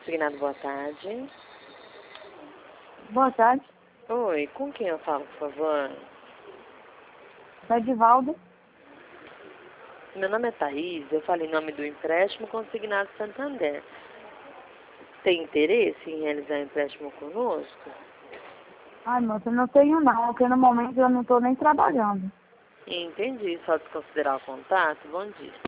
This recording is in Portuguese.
Consignado, boa tarde. Boa tarde. Oi, com quem eu falo, por favor? Edivaldo. Meu nome é Thaís, eu falo em nome do empréstimo Consignado Santander. Tem interesse em realizar empréstimo conosco? Ai, moça, eu não tenho não, porque no momento eu não estou nem trabalhando. Entendi, só desconsiderar o contato. Bom dia.